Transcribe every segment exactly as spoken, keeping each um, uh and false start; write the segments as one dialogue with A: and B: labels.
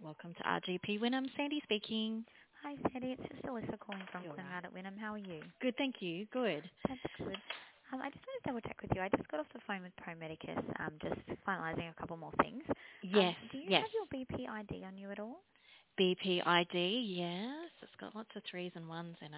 A: Welcome to R G P Wynnum. Sandy speaking.
B: Hi, Sandy. It's just Alyssa calling from
A: You're right.
B: Clinrad at Wynnum. How are you?
A: Good, thank you. Good.
B: That's good. Um, I just wanted to double check with you. I just got off the phone with Pro Medicus, um, just finalising a couple more things. Um,
A: Yes,
B: do you
A: yes.
B: have your B P I D on you at all?
A: B P I D, yes. It's got lots of threes and ones in it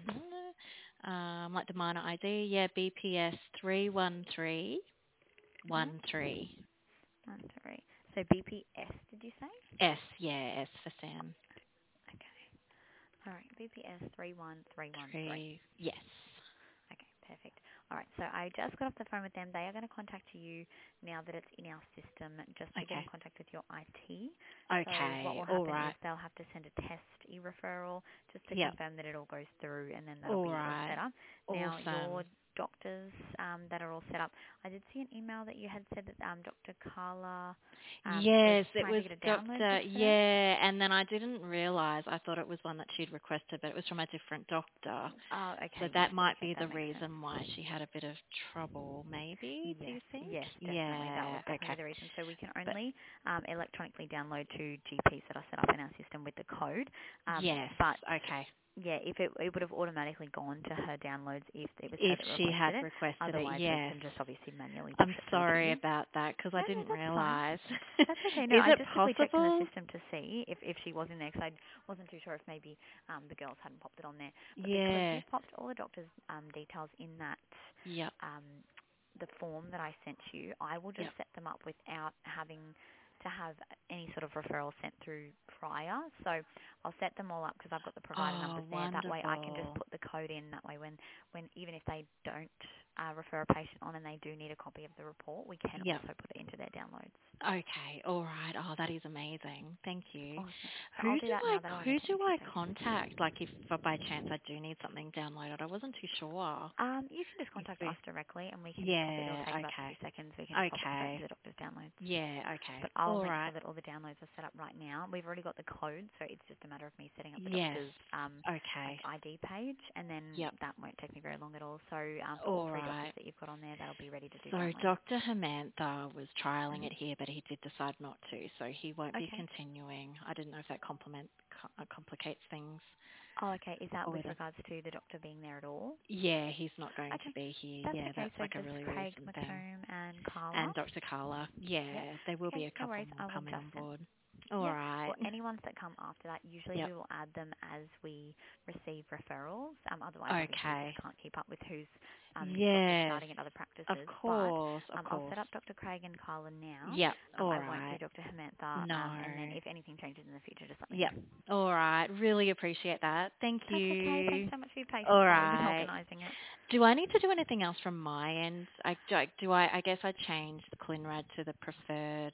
A: from, um, like the minor I D. Yeah, B P S three one three
B: Mm-hmm.
A: one three.
B: One, three. So B P S, did you say?
A: S, yeah, S for Sam.
B: Okay. All right. B P S three one three one three.
A: Three, yes.
B: Okay, perfect. All right, so I just got off the phone with them. They are going to contact you now that it's in our system just to get
A: Okay.
B: in contact with your I T. So what
A: Okay,
B: will
A: all
B: happen is
A: right.
B: they'll have to send a test e-referral just to
A: Yep,
B: confirm that it all goes through, and then that'll
A: all
B: be all
A: right.
B: set up. Now,
A: Awesome.
B: your doctors um, that are all set up, I did see an email that you had said that um, Doctor Carla um, was
A: Yes, it
B: trying to
A: was
B: get a download
A: Doctor.
B: book today.
A: Yeah, and then I didn't realise. I thought it was one that she'd requested, but it was from a different doctor.
B: Oh,
A: So
B: okay, yes,
A: that might
B: okay,
A: be the
B: that makes sense.
A: reason why she had a bit of trouble, maybe, do
B: Yes,
A: you think?
B: yes, definitely. That
A: Yeah,
B: was definitely
A: okay.
B: the reason. So we can
A: But
B: only um, electronically download to G Ps that are set up in our system with the code. Um,
A: yes,
B: but
A: okay.
B: yeah, if it, it would have automatically gone to her downloads if it was her
A: If
B: that
A: she had
B: requested it.
A: requested it,
B: Otherwise, we
A: yes.
B: can just obviously manually push
A: I'm
B: it through to
A: sorry
B: you.
A: about that because I
B: No, no,
A: didn't
B: that's fine.
A: realise.
B: That's okay. No,
A: Is
B: I
A: it
B: just quickly checked in the
A: possible?
B: system to see if, if she was in there because I wasn't too sure if maybe um, the girls hadn't popped it on there. But because
A: Yeah.
B: you've popped all the doctor's um, details in that
A: Yep.
B: um, the form that I sent you, I will just
A: Yep.
B: set them up without having to have any sort of referral sent through prior. So I'll set them all up because I've got the provider
A: Oh,
B: numbers there. That way I can just
A: wonderful.
B: put the code in. That way when, when even if they don't uh, refer a patient on and they do need a copy of the report, we can
A: Yep.
B: also put it into their downloads.
A: Okay, all right. Oh, that is amazing. Thank you.
B: Awesome. So
A: Who
B: I'll do
A: do
B: that
A: I
B: now. That'll only
A: who
B: take
A: do
B: me two
A: I
B: seconds.
A: contact? Like, if for by chance I do need something downloaded, I wasn't too sure.
B: Um, you can just
A: If
B: contact
A: we,
B: us directly and we can just pop it. It'll
A: yeah.
B: take about two
A: Okay.
B: seconds. We can just pop it straight into
A: Okay.
B: the doctor's downloads.
A: Yeah. Okay.
B: But I'll
A: All
B: make
A: right.
B: sure that all the downloads are set up right now. We've already got the code, so it's just a matter of me setting up the
A: Yes.
B: doctor's um, like
A: Okay.
B: I D page, and then
A: Yep.
B: that won't take me very long at all. So um, for all
A: All
B: three doctors
A: right.
B: that you've got on there, that'll be ready to do
A: So
B: downloads.
A: Doctor Hamantha was trialing
B: hmm
A: it here, but he did decide not to, so he won't be
B: Okay.
A: continuing. I didn't know if that complement co- uh, complicates things.
B: Oh, okay. Is that
A: Or
B: with
A: whether
B: regards to the doctor being there at all?
A: Yeah, he's not going to
B: Okay.
A: be here.
B: That's
A: Yeah,
B: okay.
A: that's
B: So
A: like a
B: just
A: really
B: Craig
A: recent thing.
B: McComb and Carla.
A: And Doctor Carla.
B: Yep.
A: Yeah, there will
B: Okay.
A: be a
B: No
A: couple
B: worries.
A: more
B: I will
A: coming
B: just
A: on
B: send.
A: board. All
B: Yeah.
A: right.
B: Well, any ones that come after that, usually
A: Yep.
B: we will add them as we receive referrals. Um, otherwise, obviously, we
A: Okay.
B: just can't keep up with who's um, new doctors
A: Yes.
B: starting at other
A: Of
B: practices. But
A: course. Of
B: um, I'll
A: course.
B: set up Doctor Craig and Carla now.
A: Yep.
B: Um,
A: All
B: I won't do
A: right.
B: Doctor Hamantha.
A: No.
B: Um, and then if anything changes in the future, just let me
A: Yep.
B: know.
A: All right. Really appreciate that. Thank
B: That's okay. Thanks
A: you.
B: so much for your patience
A: All
B: while we've been
A: right.
B: organising it.
A: Do I need to do anything else from my end? I do. I, do I, I guess I changed the ClinRad to the preferred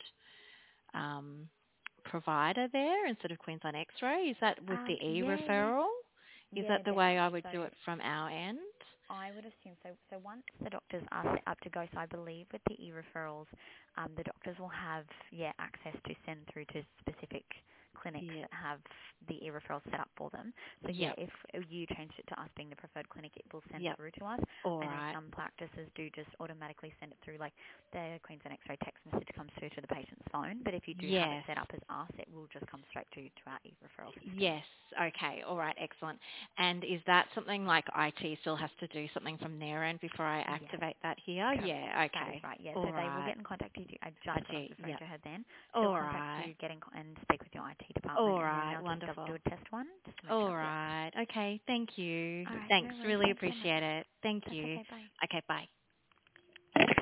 A: um, provider there instead of Queensland X-ray. Is that with the
B: Um, yeah, yeah,
A: e-referral? Is
B: yeah,
A: that the way I
B: definitely.
A: would do
B: So
A: it from our end?
B: I would assume so. So once the doctors are set up to go, so I believe with the e-referrals, um, the doctors will have yeah access to send through to specific clinics
A: Yeah.
B: that have the e-referrals set up for them. So yeah,
A: Yep.
B: if you changed it to us being the preferred clinic, it will send
A: Yep.
B: through to us.
A: All
B: I know
A: right.
B: some practices do just automatically send it through, like the Queensland X-ray text message comes through to the patient's phone. But if you do have it
A: Yes.
B: set up as us, it will just come straight to to our e-referral system.
A: Yes. Okay. All right. Excellent. And is that something like I T still has to do something from their end before I
B: Yes.
A: activate that here?
B: Correct.
A: Yeah.
B: That is
A: Okay.
B: right. Yeah.
A: All
B: So they will
A: right.
B: get in contact with you. I
A: I
B: just got off
A: T.
B: the phone
A: Yep.
B: to her then. She'll
A: All
B: contact
A: right.
B: you, get in co- and speak with your I T department,
A: All
B: and then
A: right.
B: they'll just double do
A: Wonderful.
B: a test one just to make
A: All
B: sure it works.
A: right. Okay. Thank you.
B: All right.
A: Thanks.
B: No worries.
A: Really
B: Thanks so much.
A: appreciate it. Thank
B: That's
A: you.
B: okay. Bye.
A: Okay. Bye.